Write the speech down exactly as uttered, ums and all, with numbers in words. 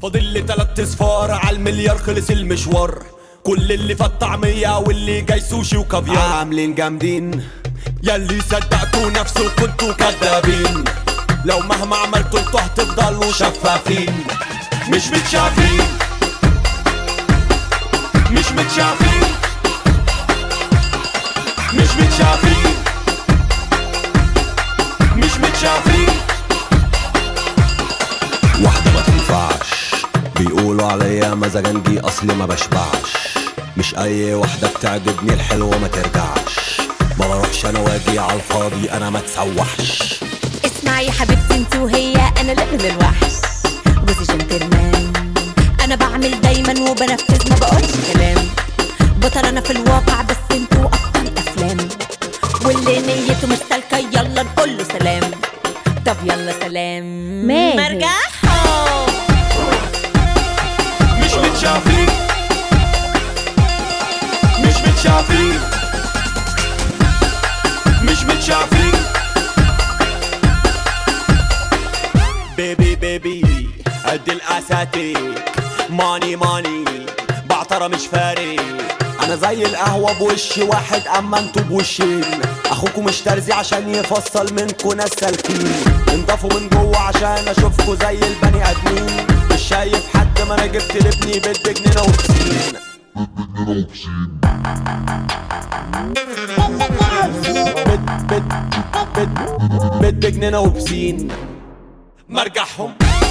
فاضل لي تلات اصفار عالمليار، خلص المشوار. كل اللي فات طعمية واللي جاي سوشي وكافيار. عاملين جامدين ياللي صدقتوا نفسه كنتوا كدابين. لو مهما عملتوا انتوا هتفضلوا شفافين. مش متشافين مش متشافين مش متشافين مش متشافين. واحدة ما تنفعش، بيقولوا عليا مزاجنجي اصلي ما بشبعش. مش اي واحدة بتعجبني الحلوة ما ترجعش. ما بروحش انا واجي عالفاضي، انا ما تسوحش. اسمعي يا حبيبتي انت وهي، انا ليفل الوحش جوزي جنتلمان. انا بعمل دايما وبنفذ ما بقولش كلام. بطل انا في الواقع بس انتوا ابطال افلام. واللي نيته مش سالكه يلا نقول له سلام. طب يلا سلام مرجعهم. مش متشافين مش متشافين مش متشافين. بيبي بيبي قد الاساتيك. ماني ماني بعطرة مش فارق. انا زي القهوة بوش واحد اما انتوا بوشين. اخوكوا مش ترزي عشان يفصل منكوا ناس سالكين. انضفوا من جوه عشان اشوفكوا زي البني ادمين. مش شايف حد ما انا جبت لابني بيت جنينة وبسين. بيت بيت بيت بيت جنينة وبسين. مرجعهم